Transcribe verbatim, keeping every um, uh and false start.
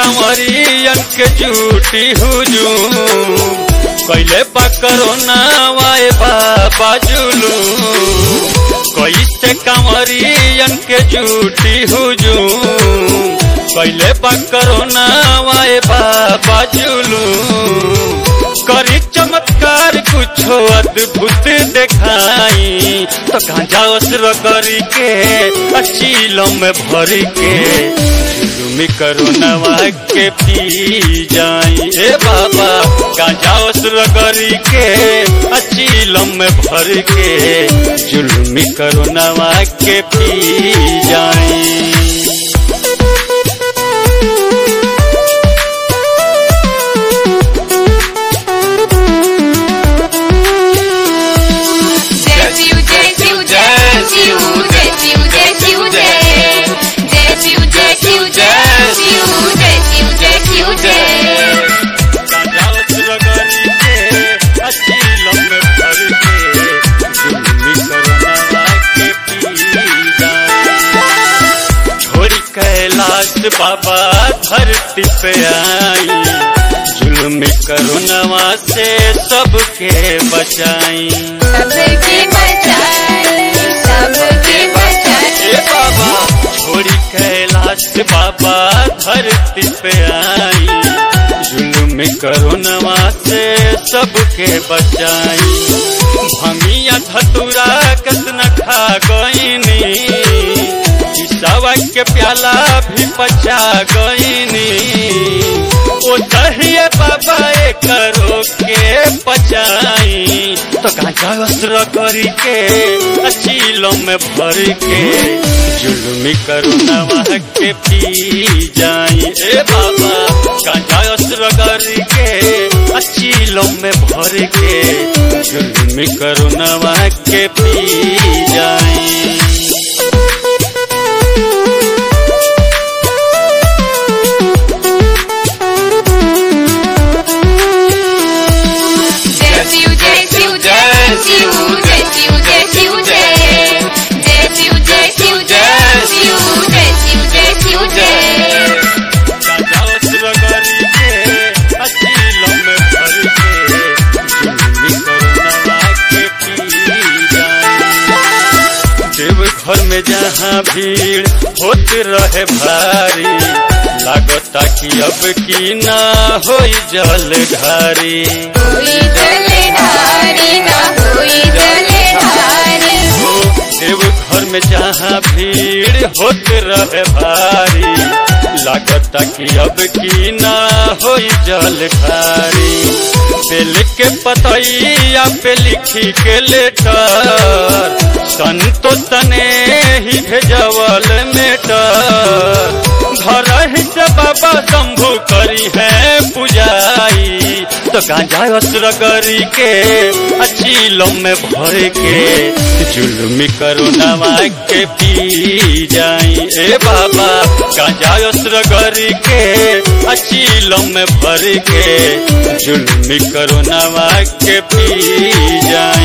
कांवरियन के झूठी हुजूम कैले बा कोरोना वाए बाबा जुलूम कैसे कांवरियन के झूठी हुजूम कैले बा कोरोना वाए बाबा जुलूम करी चमत्कार कुछो अद्भुत देखाई तो गांजा असर करी के अचीलों में भर के जुलुमी कोरोनावा के पी जाई ए बाबा गांजा असर करी के अचीलों में भर के जुलुमी कोरोनावा के पी जाई। कैलाश बाबा धरती पे आई जुल्मी कोरोनावा से सबके बचाई सबके बचाई सबके बचाई बाबा छोड़ी कैलाश बाबा धरती पे आई जुल्मी कोरोनावा से सबके बचाई भंगिया धतूरा कतना खा गईनी सवा के प्याला भी पचा गईनी ओ दहिए बाबा करो के पचाई तो गांजा असर करी के अचीलों में भर के जुलुमी कोरोनावा के पी जाई ए बाबा गांजा असर करी के अचीलों में भर के जुलुमी कोरोनावा के पी जाई। घर में जहाँ भीड़ होत रहे भारी लागता कि अब की ना होई जल घारी देव घर में जहाँ भीड़ होत रहे भारी लागता कि अब की ना होई जल घारी बेल के पतैया पे लिखी के लेटर संतो तने ही भेजवल मेटर घर ही से बाबा शंभु करी है पुजाई तो गांजा असर करी के अचीलों में भर के जुलुमी कोरोनावा के पी जाई ए बाबा गांजा असर करी के अचीलों में भर के जुलुमी कोरोनावा के पी जाई।